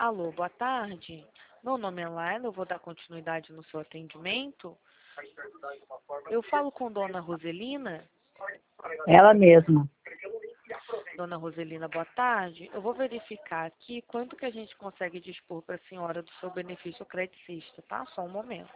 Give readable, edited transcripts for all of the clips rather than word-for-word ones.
Alô, boa tarde. Meu nome é Laila, eu vou dar continuidade no seu atendimento. Eu falo com Dona Roselina. Ela mesma. Dona Roselina, boa tarde. Eu vou verificar aqui quanto que a gente consegue dispor para a senhora do seu benefício credicista, tá? Só um momento.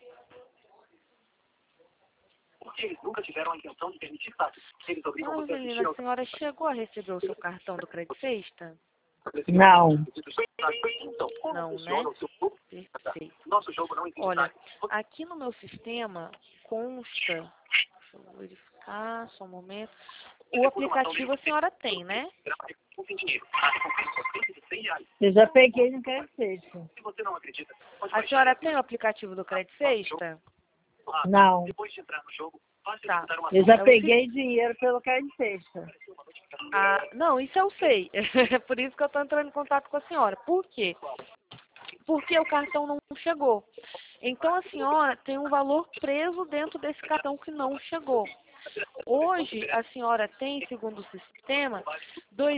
Porque eles nunca tiveram a intenção de permitir táxis. Eles obrigam Dona você a Roselina, assistir a senhora chegou a receber o seu cartão do credicista? Não. Então, como Não, funciona né? o seu clube? Perfeito. Nosso jogo não existe Olha, táxi. aqui no meu sistema consta, deixa eu verificar, só um momento. O aplicativo a senhora tem, né? Sem dinheiro. A recompensa é sempre de R$100. Eu já peguei no Credicesta. Se você não acredita, pode A baixar senhora tem o aplicativo do Credicesta? Não. Depois de entrar no jogo, basta Tá. visitar uma Eu já É o peguei dinheiro pelo Credicesta. Ah, não, isso eu sei. É por isso que eu estou entrando em contato com a senhora. Por quê? Porque o cartão não chegou. Então a senhora tem um valor preso dentro desse cartão que não chegou. Hoje a senhora tem, segundo o sistema, R$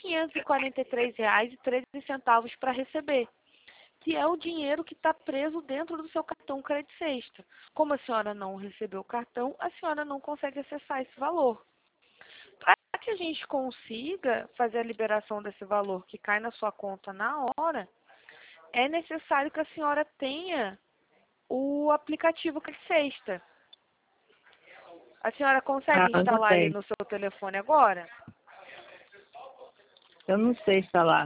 2.543,13 para receber, que é o dinheiro que está preso dentro do seu cartão Credicesta. Como a senhora não recebeu o cartão, a senhora não consegue acessar esse valor. Para que a gente consiga fazer a liberação desse valor que cai na sua conta na hora, é necessário que a senhora tenha o aplicativo Credicesta. A senhora consegue Eu não instalar ele sei. no seu telefone agora? Eu não sei instalar.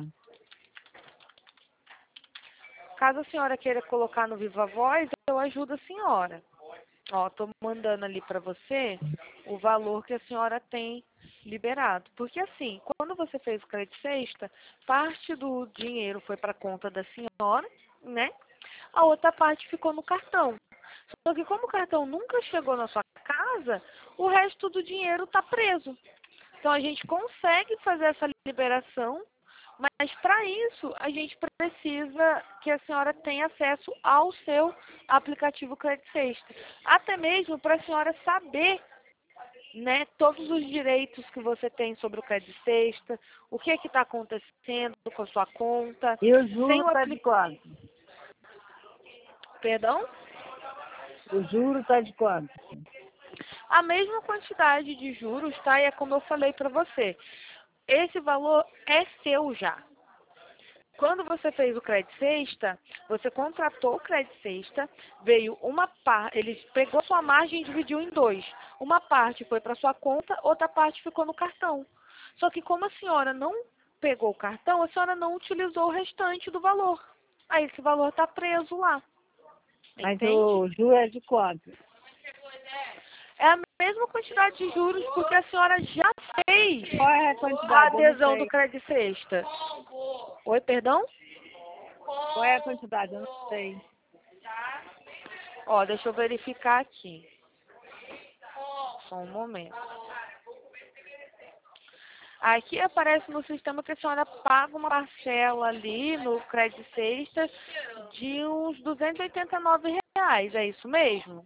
Caso a senhora queira colocar no Viva Voz, eu ajudo a senhora. Ó, tô mandando ali para você o valor que a senhora tem liberado. Porque assim, quando você fez o Credicesta, parte do dinheiro foi para a conta da senhora, né? A outra parte ficou no cartão. Só que como o cartão nunca chegou na sua casa, o resto do dinheiro está preso. Então a gente consegue fazer essa liberação, mas para isso a gente precisa que a senhora tenha acesso ao seu aplicativo Credicesta. Até mesmo para a senhora saber, né, todos os direitos que você tem sobre o Credicesta, o que está acontecendo com a sua conta. E o Sem juro o tá de quanto? Perdão? O juro tá de quanto? A mesma quantidade de juros, tá? E é como eu falei para você. Esse valor é seu já. Quando você fez o Credicesta, você contratou o Credicesta, veio uma parte, ele pegou sua margem e dividiu em dois. Uma parte foi para sua conta, outra parte ficou no cartão. Só que como a senhora não pegou o cartão, a senhora não utilizou o restante do valor. Aí esse valor está preso lá. Mas Entende? o juro é de quanto? É a mesma quantidade de juros porque a senhora já fez Qual é a a quantidade? Eu não adesão do sei. Credicesta. Oi, perdão? Qual é a quantidade? Eu não sei. Ó, deixa eu verificar aqui. Só um momento. Aqui aparece no sistema que a senhora paga uma parcela ali no Credicesta de uns R$ 289. É isso mesmo?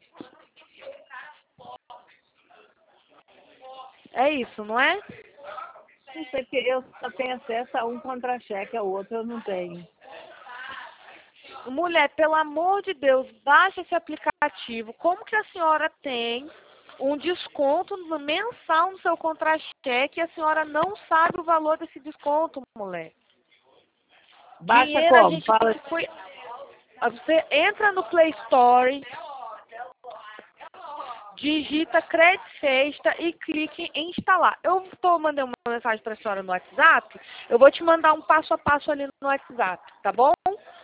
É isso, não é? Não sei porque eu só tenho acesso a um contra-cheque, a outro eu não tenho. Mulher, pelo amor de Deus, baixa esse aplicativo. Como que a senhora tem um desconto mensal no seu contra-cheque e a senhora não sabe o valor desse desconto, mulher? Baixa Dinheiro a como? gente Fala. foi. Você entra no Play Store, digita Credicesta e clique em instalar. Eu estou mandando uma mensagem para a senhora no WhatsApp. Eu vou te mandar um passo a passo ali no WhatsApp, tá bom?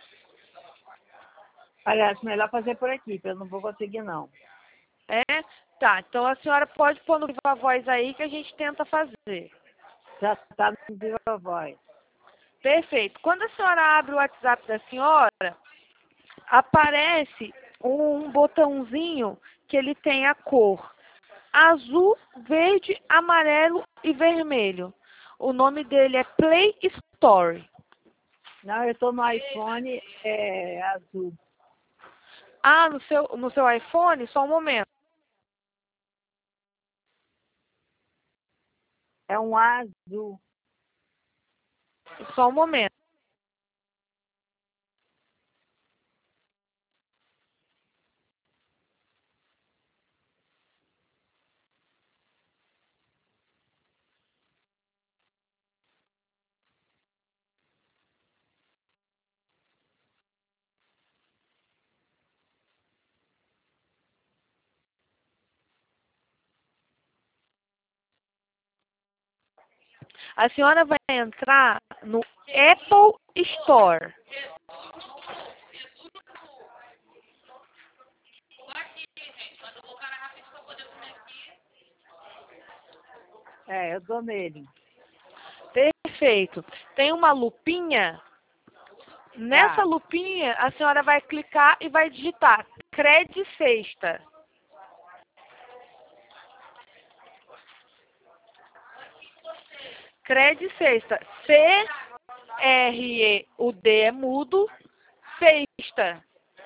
Aliás, melhor fazer por aqui, porque eu não vou conseguir não. É? Tá, então a senhora pode pôr no Viva Voz aí que a gente tenta fazer. Já está no Viva Voz. Perfeito. Quando a senhora abre o WhatsApp da senhora, aparece um botãozinho que ele tem a cor azul, verde, amarelo e vermelho. O nome dele é Play Store. Não, eu estou no iPhone azul. Ah, no seu iPhone? Só um momento. É um azul. Só um momento. A senhora vai entrar no Apple Store. É, eu tô nele. Perfeito. Tem uma lupinha. Nessa lupinha, a senhora vai clicar e vai digitar Cred Sexta. Cred Sexta. C-R-E-U-D é mudo. Sexta.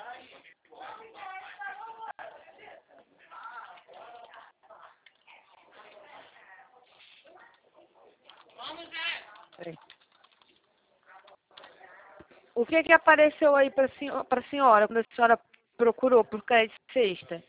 O que que apareceu aí para a senhora quando a senhora procurou por Cred Sexta?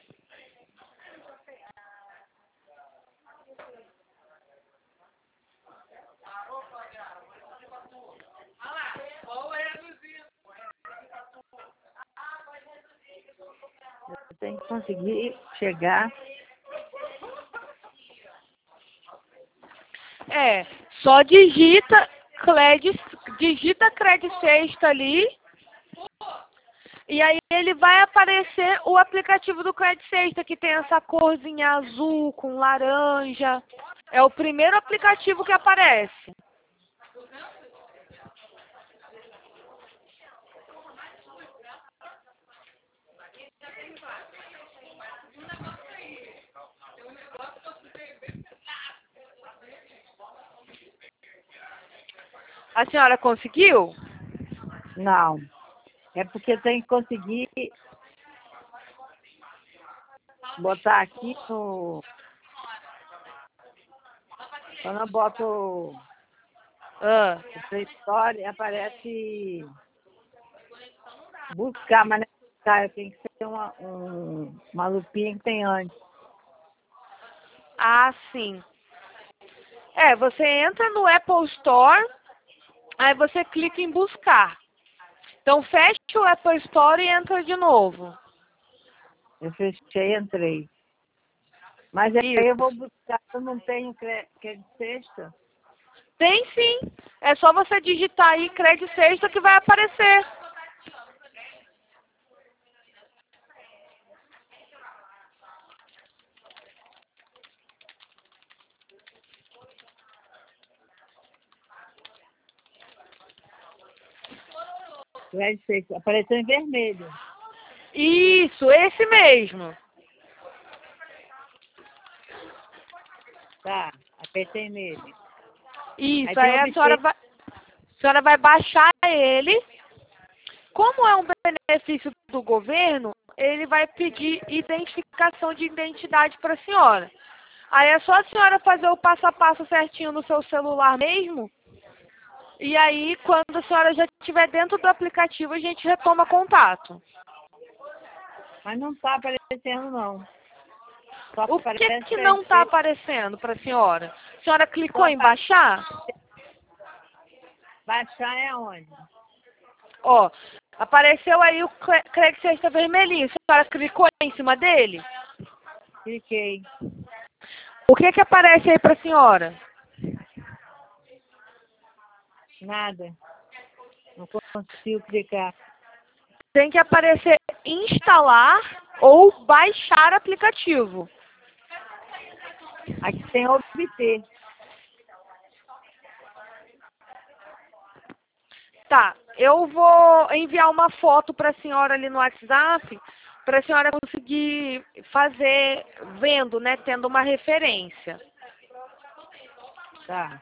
Eu tenho que conseguir chegar. Só digita Cred Sexta ali. E aí ele vai aparecer o aplicativo do Cred Sexta, que tem essa corzinha azul com laranja. É o primeiro aplicativo que aparece. A senhora conseguiu? Não. É porque tem que conseguir botar aqui no. Quando eu boto Ah, o Play Store, aparece buscar, mas não é buscar, tem que ser uma lupinha que tem antes. sim. Você entra no Apple Store, aí você clica em buscar. Então fecha o Apple Store e entra de novo. Eu fechei, entrei. Mas aí Isso. eu vou buscar, eu não tenho crédito sexta. Tem sim. É só você digitar aí Cred Sexta que vai aparecer. Crédito sexta. Apareceu em vermelho. Isso, esse mesmo. Tá, apertei nele. Isso, Aí aí tem a senhora vai baixar ele. Como é um benefício do governo, ele vai pedir identificação de identidade para a senhora. Aí é só a senhora fazer o passo a passo certinho no seu celular mesmo. E aí, quando a senhora já estiver dentro do aplicativo, a gente retoma contato. Mas não tá aparecendo, não. Só O que aparece que crédito não está sexta. aparecendo para a senhora? A senhora clicou Só em baixar? baixar é onde? Ó, apareceu aí o Cred Sexta vermelhinho. A senhora clicou em cima dele? Cliquei. O que que aparece aí para a senhora? Nada. Não consigo clicar. Tem que aparecer instalar ou baixar aplicativo. Aqui tem obter. Tá, eu vou enviar uma foto para a senhora ali no WhatsApp, para a senhora conseguir fazer, vendo, né, tendo uma referência. Tá.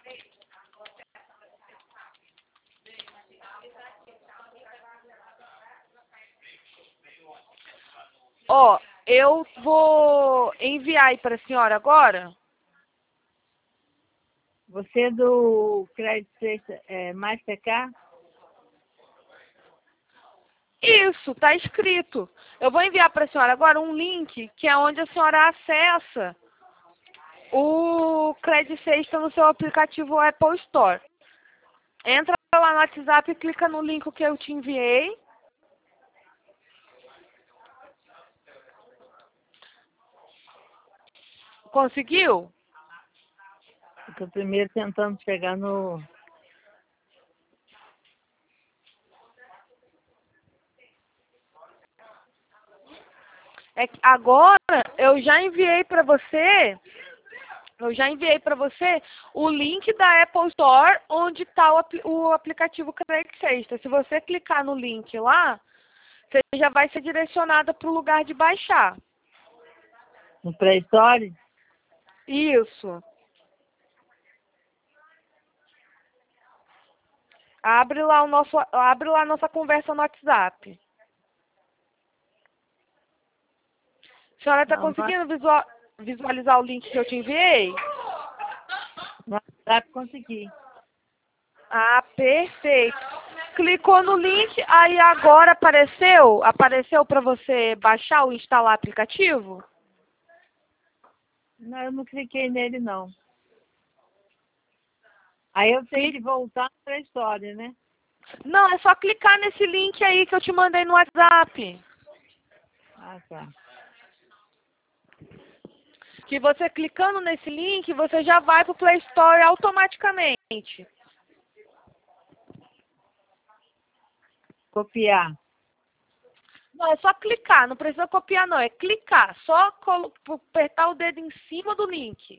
Ó, eu vou enviar aí para a senhora agora. Você é do crédito sexta Mastercard? Isso, tá escrito. Eu vou enviar para a senhora agora um link que é onde a senhora acessa o Cred Sexta no seu aplicativo Apple Store. Entra lá no WhatsApp e clica no link que eu te enviei. Conseguiu? Tô primeiro tentando chegar no... É que agora eu já enviei para você o link da Apple Store onde está o aplicativo Credit Sexta. Se você clicar no link lá, você já vai ser direcionada para o lugar de baixar. no Play Store? Isso. Abre lá a nossa conversa no WhatsApp. A senhora está Não, conseguindo visualizar o link que eu te enviei? no WhatsApp consegui. Ah, perfeito. Clicou no link, aí agora apareceu para você baixar ou instalar o aplicativo? Não, eu não cliquei nele, não. Aí eu tenho que voltar no Play Store, né? Não, é só clicar nesse link aí que eu te mandei no WhatsApp. Ah, tá. Que você clicando nesse link, você já vai para o Play Store automaticamente. Copiar. Não, é só clicar, não precisa copiar não, é clicar. Só apertar o dedo em cima do link.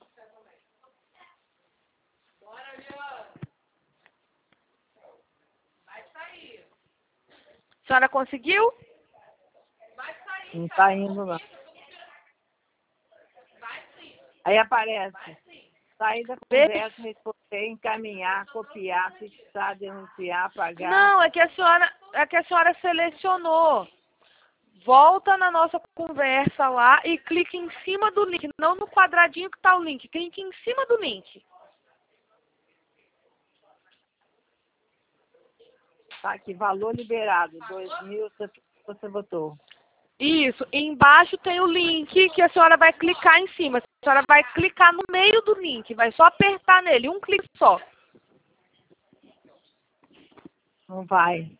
A senhora conseguiu? Não tá indo, não. Aí aparece. Sair da conversa, responder, encaminhar, copiar, fixar, denunciar, apagar. Não, é que a senhora selecionou. Volta na nossa conversa lá e clique em cima do link, não no quadradinho que está o link. Clique em cima do link. Tá aqui, valor liberado, 2.000, você botou. Isso, embaixo tem o link que a senhora vai clicar em cima. A senhora vai clicar no meio do link, vai só apertar nele, um clique só. Não vai.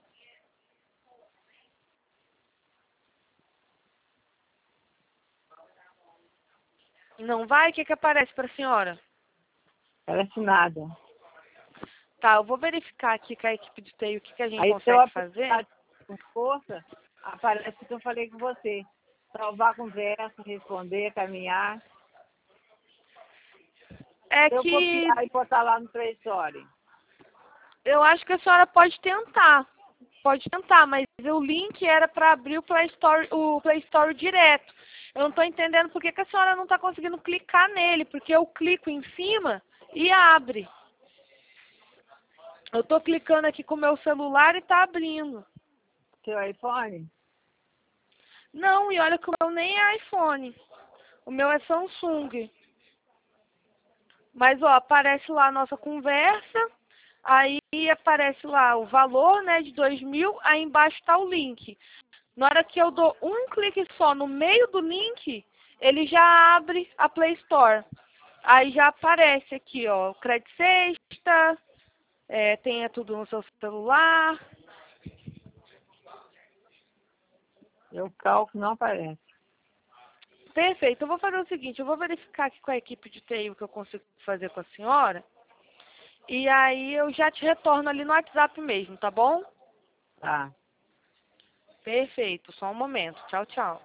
Não vai? O que aparece para a senhora? Parece nada. Tá, eu vou verificar aqui com a equipe de TI o que a gente Aí se eu consegue fazer. apertar com força, aparece o que eu falei com você. Salvar a conversa, responder, caminhar. É Se eu que copiar e botar lá no Play Store. eu acho que a senhora pode tentar. Pode tentar, mas o link era para abrir o Play Store direto. Eu não estou entendendo por que a senhora não está conseguindo clicar nele, porque eu clico em cima e abre. Eu estou clicando aqui com o meu celular e está abrindo. Seu iPhone? Não, e olha que o meu nem é iPhone. O meu é Samsung. Mas, ó, aparece lá a nossa conversa. Aí aparece lá o valor, né, de 2.000. Aí embaixo está o link. Na hora que eu dou um clique só no meio do link, ele já abre a Play Store. Aí já aparece aqui, ó, Credit Sexta, tenha tudo no seu celular. O cálculo não aparece. Perfeito. Eu vou fazer o seguinte, eu vou verificar aqui com a equipe de TI o que eu consigo fazer com a senhora. E aí eu já te retorno ali no WhatsApp mesmo, tá bom? Tá. Perfeito. Só um momento. Tchau, tchau.